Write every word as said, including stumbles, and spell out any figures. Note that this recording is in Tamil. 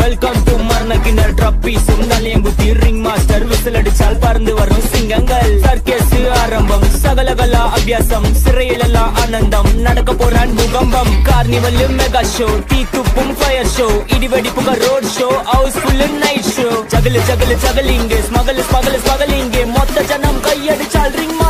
வெல்கம் டு மரண கிண்டல் ட்ரப்பி சும்னாலியம் குத்தி ரிங் மாஸ்டர் விசில் அடிச்சால் பறந்து வரும் சிங்கங்கள் சர்க்கஸ் ஆரம்பம் சகலகலா அபியாசம் சிறையிலெல்லாம் ஆனந்தம் நடக்க போறான் பூகம்பம் கார்னிவல் மெகா ஷோ தீ துப்பும் ஃபயர் ஷோ இடிவெடி புக road show houseful night show ஜகலு ஜகலு ஜகலிங்கே ஸ்மகலு ஸ்மகலு ஸ்மகலிங்கே மொத்த ஜனம் கையடிச்சால் ரிங்